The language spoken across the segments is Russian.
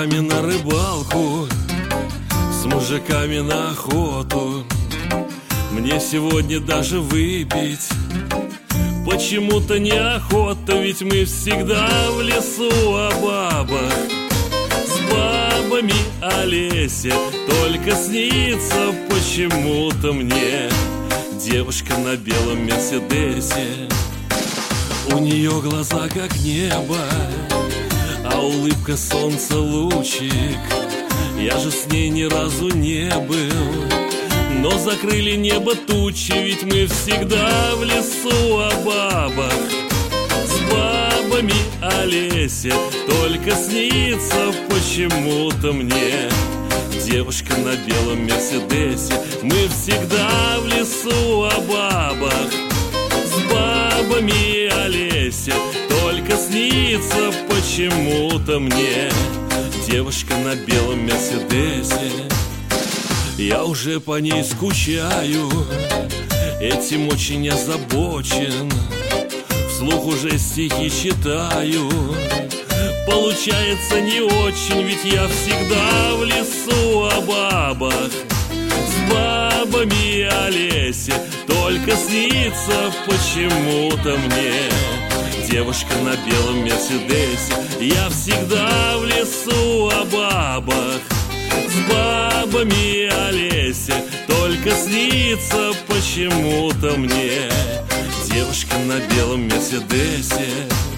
бабами на рыбалку, с мужиками на охоту. Мне сегодня даже выпить почему-то неохота, ведь мы всегда в лесу о бабах. С бабами Олесе только снится почему-то мне девушка на белом Мерседесе. У нее глаза как небо, а улыбка солнца лучик. Я же с ней ни разу не был, но закрыли небо тучи, ведь мы всегда в лесу о бабах. С бабами Олесе только снится почему-то мне девушка на белом Мерседесе. Мы всегда в лесу о бабах. С бабами Олесе только снится почему-то мне девушка на белом Мерседесе. Я уже по ней скучаю, этим очень озабочен. Вслух уже стихи читаю, получается не очень, ведь я всегда в лесу о бабах. С бабами Олесе только снится почему-то мне девушка на белом Мерседесе. Я всегда в лесу о бабах. С бабами Олесе только снится почему-то мне девушка на белом Мерседесе.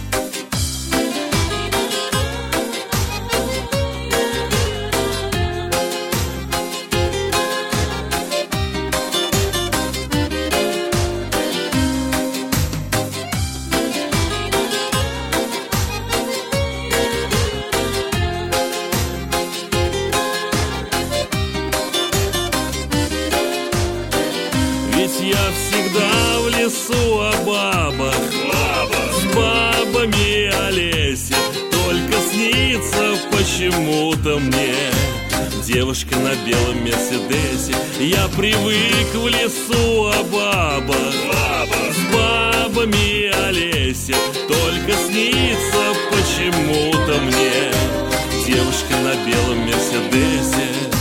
Я всегда в лесу о бабах. С бабами Олесе только снится почему-то мне девушка на белом Мерседесе. Я привык в лесу о бабах. С бабами Олесе только снится почему-то мне девушка на белом Мерседесе.